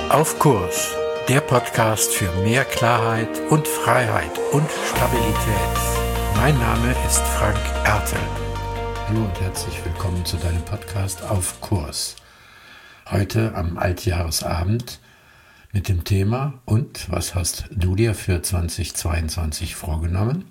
Auf Kurs, der Podcast für mehr Klarheit und Freiheit und Stabilität. Mein Name ist Frank Ertel. Hallo und herzlich willkommen zu deinem Podcast Auf Kurs. Heute am Altjahresabend mit dem Thema: Und was hast du dir für 2022 vorgenommen?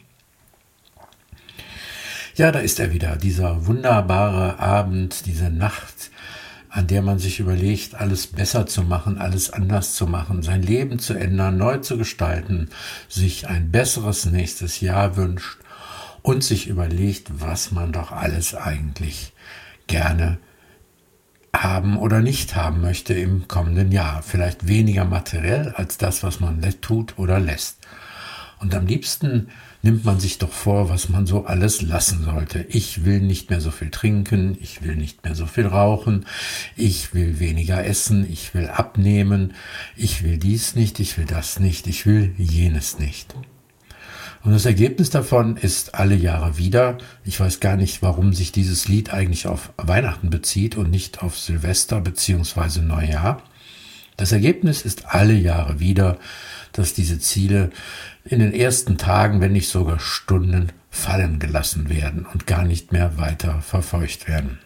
Ja, da ist er wieder, dieser wunderbare Abend, diese Nacht, an der man sich überlegt, alles besser zu machen, alles anders zu machen, sein Leben zu ändern, neu zu gestalten, sich ein besseres nächstes Jahr wünscht und sich überlegt, was man doch alles eigentlich gerne haben oder nicht haben möchte im kommenden Jahr. Vielleicht weniger materiell als das, was man tut oder lässt. Und am liebsten nimmt man sich doch vor, was man so alles lassen sollte. Ich will nicht mehr so viel trinken, ich will nicht mehr so viel rauchen, ich will weniger essen, ich will abnehmen, ich will dies nicht, ich will das nicht, ich will jenes nicht. Und das Ergebnis davon ist alle Jahre wieder: Ich weiß gar nicht, warum sich dieses Lied eigentlich auf Weihnachten bezieht und nicht auf Silvester bzw. Neujahr. Das Ergebnis ist alle Jahre wieder, dass diese Ziele in den ersten Tagen, wenn nicht sogar Stunden, fallen gelassen werden und gar nicht mehr weiter verfolgt werden.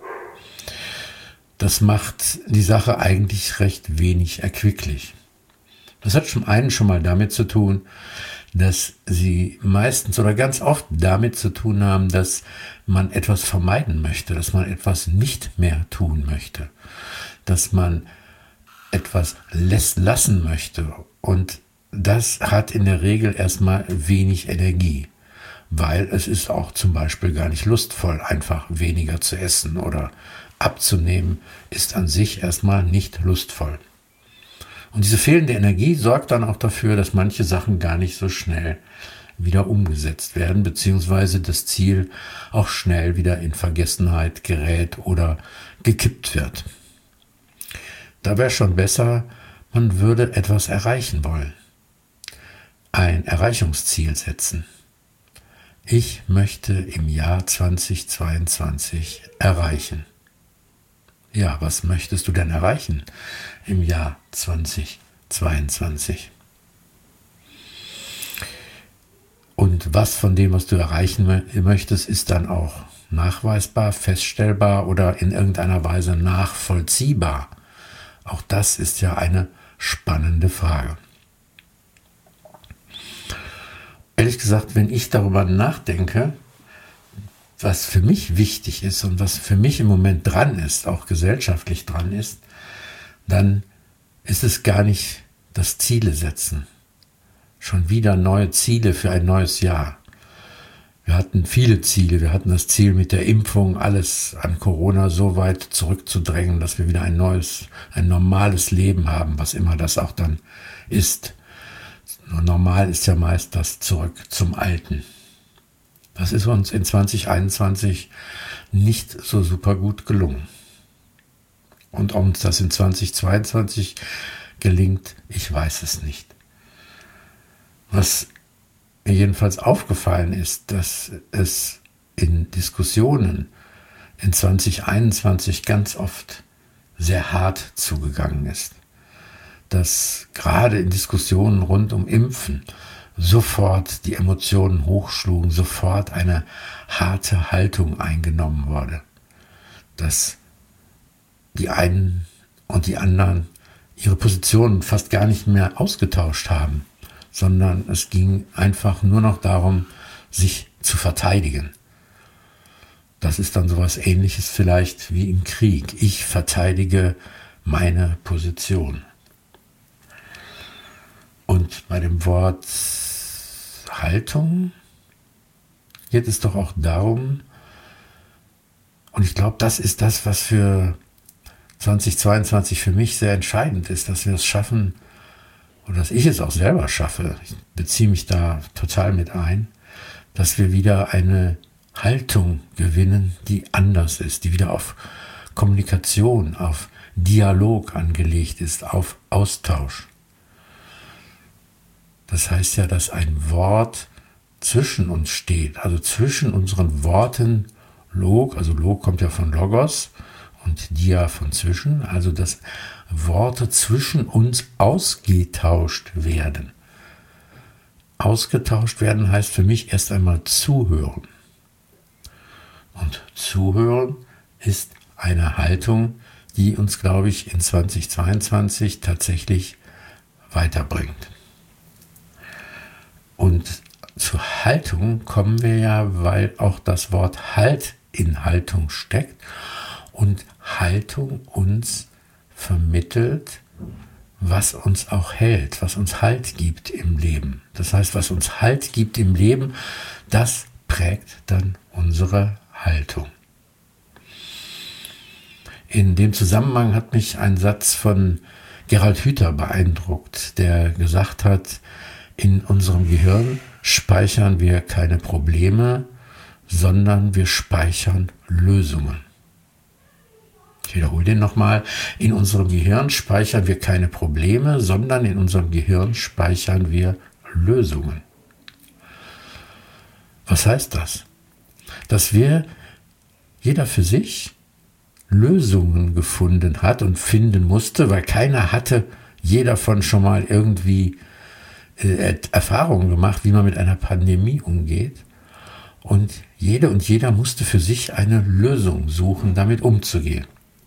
Das macht die Sache eigentlich recht wenig erquicklich. Das hat zum einen schon mal damit zu tun, dass sie meistens oder ganz oft damit zu tun haben, dass man etwas vermeiden möchte, dass man etwas nicht mehr tun möchte, dass man etwas lassen möchte. Und das hat in der Regel erstmal wenig Energie, weil es ist auch zum Beispiel gar nicht lustvoll, einfach weniger zu essen oder abzunehmen, ist an sich erstmal nicht lustvoll. Und diese fehlende Energie sorgt dann auch dafür, dass manche Sachen gar nicht so schnell wieder umgesetzt werden, beziehungsweise das Ziel auch schnell wieder in Vergessenheit gerät oder gekippt wird. Da wäre schon besser, man würde etwas erreichen wollen. Ein Erreichungsziel setzen. Ich möchte im Jahr 2022 erreichen. Ja, was möchtest du denn erreichen im Jahr 2022? Und was von dem, was du erreichen möchtest, ist dann auch nachweisbar, feststellbar oder in irgendeiner Weise nachvollziehbar? Auch das ist ja eine spannende Frage. Ehrlich gesagt, wenn ich darüber nachdenke, was für mich wichtig ist und was für mich im Moment dran ist, auch gesellschaftlich dran ist, dann ist es gar nicht das Ziele setzen. Schon wieder neue Ziele für ein neues Jahr. Wir hatten viele Ziele. Wir hatten das Ziel mit der Impfung, alles an Corona so weit zurückzudrängen, dass wir wieder ein normales Leben haben, was immer das auch dann ist. Normal ist ja meist das Zurück zum Alten. Das ist uns in 2021 nicht so super gut gelungen. Und ob uns das in 2022 gelingt, ich weiß es nicht. Was mir jedenfalls aufgefallen ist, dass es in Diskussionen in 2021 ganz oft sehr hart zugegangen ist. Dass gerade in Diskussionen rund um Impfen sofort die Emotionen hochschlugen, sofort eine harte Haltung eingenommen wurde. Dass die einen und die anderen ihre Positionen fast gar nicht mehr ausgetauscht haben, sondern es ging einfach nur noch darum, sich zu verteidigen. Das ist dann sowas Ähnliches vielleicht wie im Krieg. Ich verteidige meine Position. Und bei dem Wort Haltung geht es doch auch darum, und ich glaube, das ist das, was für 2022 für mich sehr entscheidend ist, dass wir es schaffen, oder dass ich es auch selber schaffe, ich beziehe mich da total mit ein, dass wir wieder eine Haltung gewinnen, die anders ist, die wieder auf Kommunikation, auf Dialog angelegt ist, auf Austausch. Das heißt ja, dass ein Wort zwischen uns steht, also zwischen unseren Worten Log, also Log kommt ja von Logos und dia von zwischen, also dass Worte zwischen uns ausgetauscht werden. Ausgetauscht werden heißt für mich erst einmal zuhören. Und zuhören ist eine Haltung, die uns, glaube ich, in 2022 tatsächlich weiterbringt. Und zur Haltung kommen wir ja, weil auch das Wort Halt in Haltung steckt und Haltung uns vermittelt, was uns auch hält, was uns Halt gibt im Leben. Das heißt, was uns Halt gibt im Leben, das prägt dann unsere Haltung. In dem Zusammenhang hat mich ein Satz von Gerald Hüther beeindruckt, der gesagt hat, in unserem Gehirn speichern wir keine Probleme, sondern wir speichern Lösungen. Ich wiederhole den nochmal. In unserem Gehirn speichern wir keine Probleme, sondern in unserem Gehirn speichern wir Lösungen. Was heißt das? Dass jeder für sich Lösungen gefunden hat und finden musste, weil keiner hatte je davon schon mal irgendwie Erfahrungen gemacht, wie man mit einer Pandemie umgeht. Und jede und jeder musste für sich eine Lösung suchen, damit umzugehen.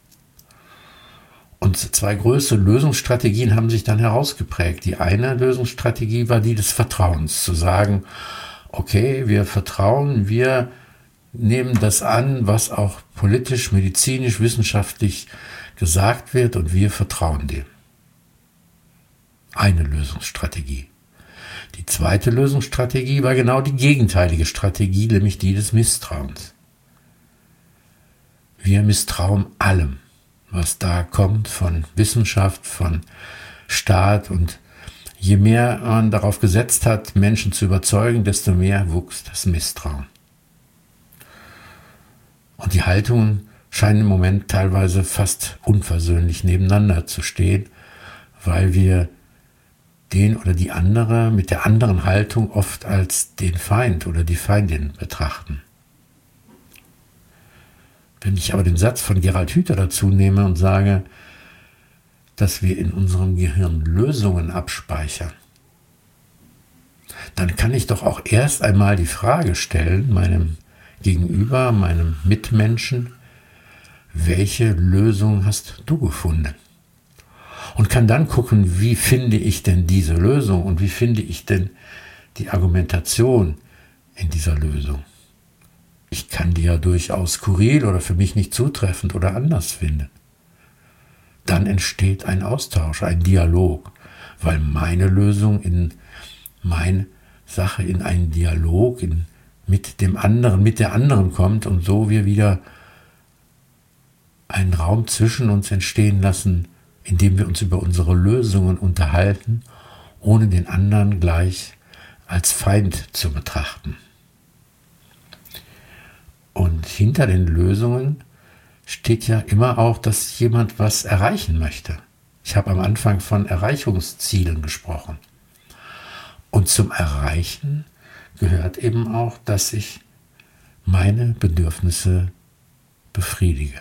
Und zwei größere Lösungsstrategien haben sich dann herausgeprägt. Die eine Lösungsstrategie war die des Vertrauens, zu sagen, okay, wir vertrauen, wir nehmen das an, was auch politisch, medizinisch, wissenschaftlich gesagt wird und wir vertrauen dem. Eine Lösungsstrategie. Die zweite Lösungsstrategie war genau die gegenteilige Strategie, nämlich die des Misstrauens. Wir misstrauen allem, was da kommt von Wissenschaft, von Staat, und je mehr man darauf gesetzt hat, Menschen zu überzeugen, desto mehr wuchs das Misstrauen. Und die Haltungen scheinen im Moment teilweise fast unversöhnlich nebeneinander zu stehen, weil wir den oder die andere mit der anderen Haltung oft als den Feind oder die Feindin betrachten. Wenn ich aber den Satz von Gerald Hüther dazu nehme und sage, dass wir in unserem Gehirn Lösungen abspeichern, dann kann ich doch auch erst einmal die Frage stellen, meinem Gegenüber, meinem Mitmenschen, welche Lösung hast du gefunden? Und kann dann gucken, wie finde ich denn diese Lösung und wie finde ich denn die Argumentation in dieser Lösung. Ich kann die ja durchaus skurril oder für mich nicht zutreffend oder anders finden. Dann entsteht ein Austausch, ein Dialog, weil meine Lösung in meine Sache in einen Dialog mit dem anderen, mit der anderen kommt und so wir wieder einen Raum zwischen uns entstehen lassen, in dem wir uns über unsere Lösungen unterhalten, ohne den anderen gleich als Feind zu betrachten. Und hinter den Lösungen steht ja immer auch, dass jemand was erreichen möchte. Ich habe am Anfang von Erreichungszielen gesprochen. Und zum Erreichen gehört eben auch, dass ich meine Bedürfnisse befriedige.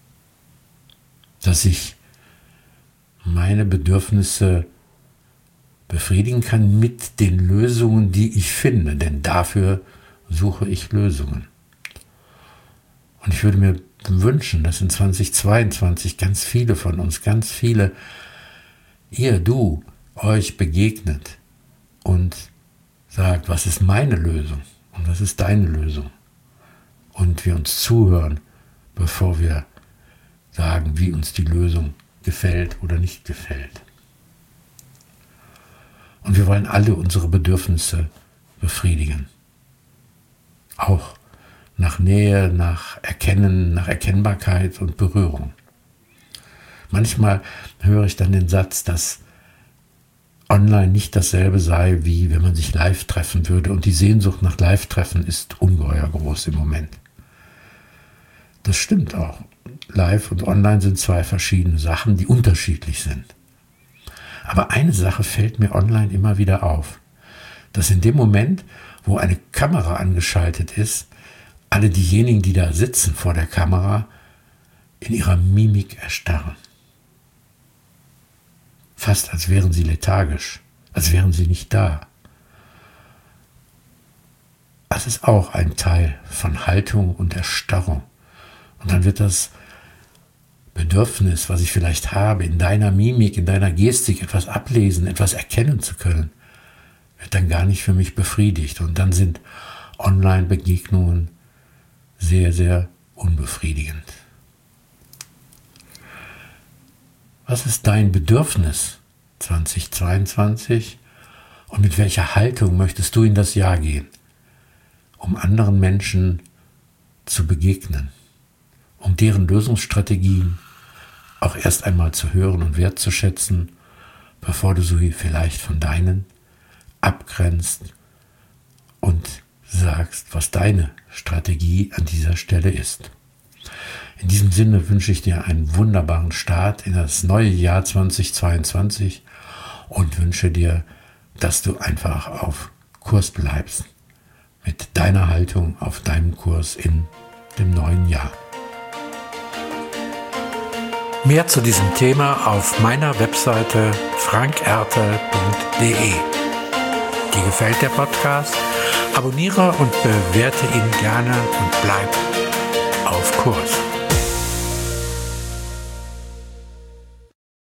Dass ich meine Bedürfnisse befriedigen kann mit den Lösungen, die ich finde, denn dafür suche ich Lösungen. Und ich würde mir wünschen, dass in 2022 ganz viele von uns, ganz viele, du, euch begegnet und sagt, was ist meine Lösung und was ist deine Lösung? Und wir uns zuhören, bevor wir sagen, wie uns die Lösung gefällt oder nicht gefällt. Und wir wollen alle unsere Bedürfnisse befriedigen. Auch nach Nähe, nach Erkennen, nach Erkennbarkeit und Berührung. Manchmal höre ich dann den Satz, dass online nicht dasselbe sei, wie wenn man sich live treffen würde. Und die Sehnsucht nach Live-Treffen ist ungeheuer groß im Moment. Das stimmt auch. Live und online sind zwei verschiedene Sachen, die unterschiedlich sind. Aber eine Sache fällt mir online immer wieder auf, dass in dem Moment, wo eine Kamera angeschaltet ist, alle diejenigen, die da sitzen vor der Kamera, in ihrer Mimik erstarren. Fast als wären sie lethargisch, als wären sie nicht da. Das ist auch ein Teil von Haltung und Erstarrung. Und dann wird das Bedürfnis, was ich vielleicht habe, in deiner Mimik, in deiner Gestik etwas ablesen, etwas erkennen zu können, wird dann gar nicht für mich befriedigt. Und dann sind Online-Begegnungen sehr, sehr unbefriedigend. Was ist dein Bedürfnis 2022 und mit welcher Haltung möchtest du in das Jahr gehen, um anderen Menschen zu begegnen, um deren Lösungsstrategien auch erst einmal zu hören und wertzuschätzen, bevor du sie vielleicht von deinen abgrenzt und sagst, was deine Strategie an dieser Stelle ist. In diesem Sinne wünsche ich dir einen wunderbaren Start in das neue Jahr 2022 und wünsche dir, dass du einfach auf Kurs bleibst, mit deiner Haltung auf deinem Kurs in dem neuen Jahr. Mehr zu diesem Thema auf meiner Webseite frankertel.de. Dir gefällt der Podcast? Abonniere und bewerte ihn gerne und bleib auf Kurs.